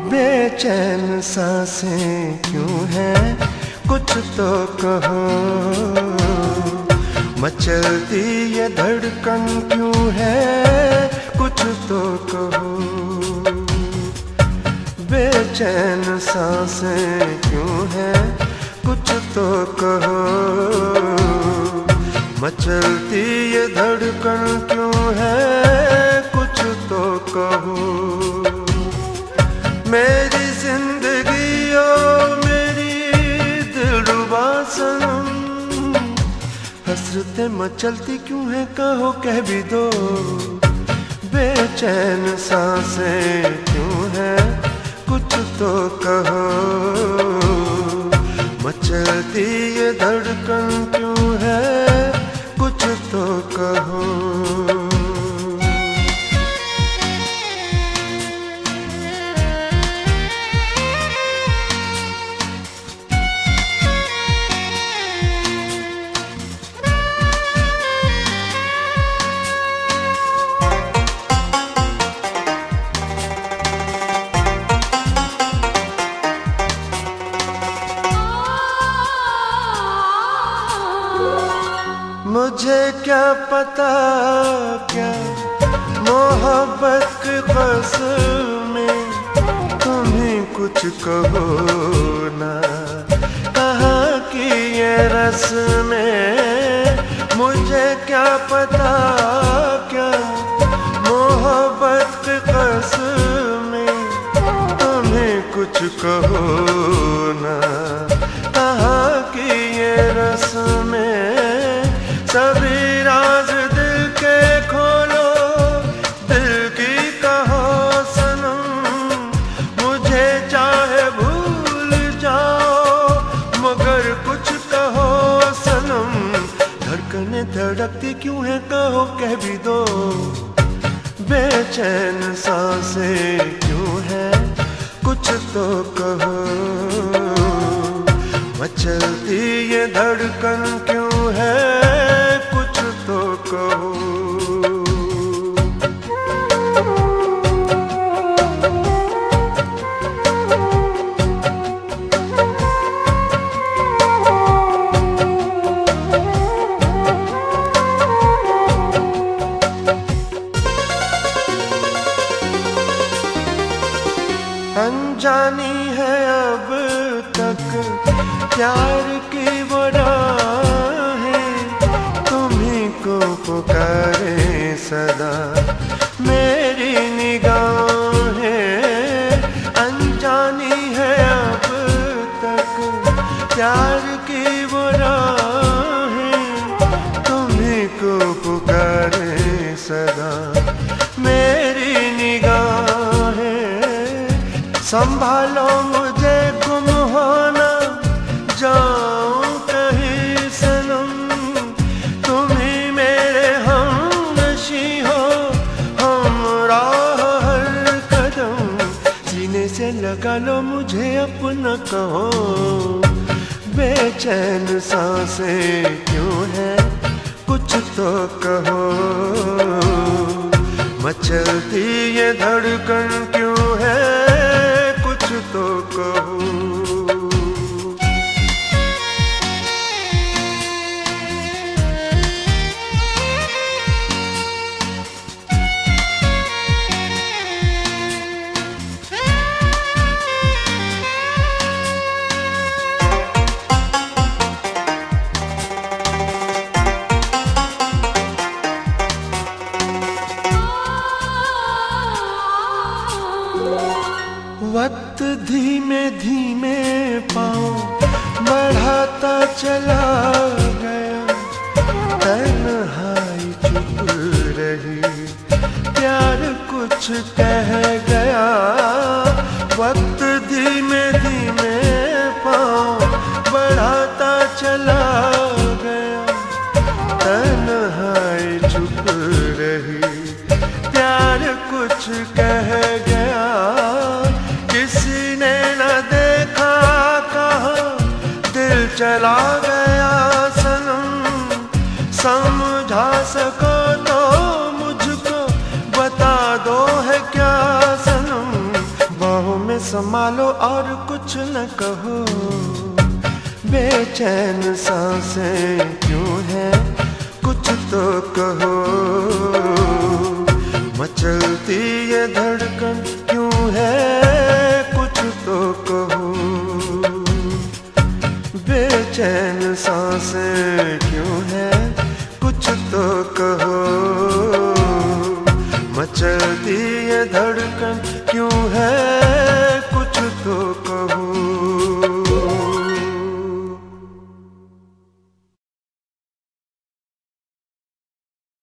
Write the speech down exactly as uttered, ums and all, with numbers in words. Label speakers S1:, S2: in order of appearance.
S1: बेचैन सांसें क्यों हैं, कुछ तो कहो। मचलती ये धड़कन क्यों है, कुछ तो कहो। बेचैन सांसें क्यों हैं, कुछ तो कहो। मचलती ये धड़कन क्यों है, कुछ तो कहो। मेरी जिंदगी ओ मेरी दिलरुबा सनम, हसरतें मचलती क्यों है, कहो कह भी दो। बेचैन सांसें क्यों है, कुछ तो कहो। मचलती ये धड़कन क्यों है, कुछ तो कहो। मुझे क्या पता क्या मोहब्बत की कसम में तुम्हें कुछ कहो ना। कहाँ की ये रस्में, मुझे क्या पता क्या मोहब्बत की कसम में तुम्हें कुछ कहो ना। कहाँ की ये रस्में, सभी राज दिल के खोलो, दिल की कहो सनम। मुझे चाहे भूल जाओ, मगर कुछ कहो सनम। धड़कनें धड़कती क्यों है, कहो कह भी दो। बेचैन सांसें क्यों है, कुछ तो कहो। मचलती ये धड़कन क्यों है, कुछ तो कहो। अनजानी है अब तक प्यार की वो राहें, तुम्हीं को पुकारे सदा मेरी निगाहें। अनजानी है अब तक प्यार की वो राहें, तुम्हीं को पुकारे सदा मेरी निगाहें। संभालो मुझे गुम होना जाऊं कहीं सनम, तुम ही मेरे हमनशी हो, हमराह हर कदम। सीने से लगा लो मुझे अपना कहो। बेचैन सांसें क्यों है, कुछ तो कहो। मचलती ये धड़कन क्यों है, कुछ तो कहो। वक्त धीमे धीमे पाँव बढ़ाता चला गया, तन्हाई चुप रही, प्यार कुछ कह गया। वक्त धीमे धीमे पाँव बढ़ाता चला गया, तन्हाई चुप रही, प्यार कुछ कह गया। किसी ने न देखा कहाँ दिल चला गया सनम। समझा सको तो मुझको बता दो है क्या सनम। बाहों में संभालो और कुछ न कहो। बेचैन सांसें क्यों है, कुछ तो कहो। मचलती ये धड़कन क्यों है, कुछ तो कहो। बेचैन सांसें क्यों है, कुछ तो कहो। मचलती ये धड़कन क्यों है, कुछ तो